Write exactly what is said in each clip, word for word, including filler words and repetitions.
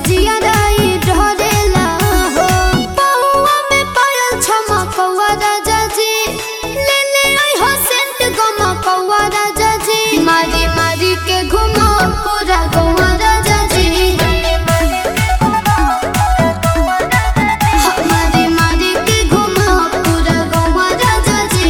जिया राई ढरेला हो पौआ में पायल छमा कौआ राजा जी ले ले आई हो सेंट गमा कौआ राजा जी मारी मारी के घुमा पूरा गौआ राजा जी मारी मारी के घुमा पूरा गौआ राजा जी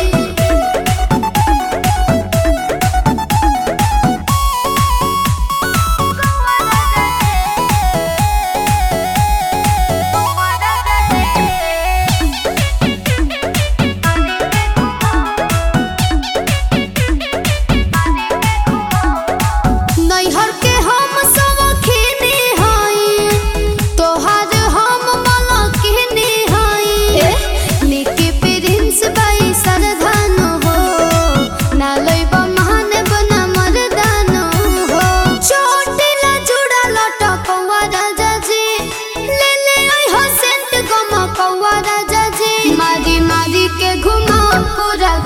नैहर के हम सब खीनी हई तोहार हम मलकिनी हई निकी प्रिंस बाई सरधान हो ना लइबा महान बना मर्दान हो चोटिला जुड़ा लटा कौआ राजा जी ले ले आई हो सेंट गमा कौआ राजा जी मारी मारी के घुमा पूरा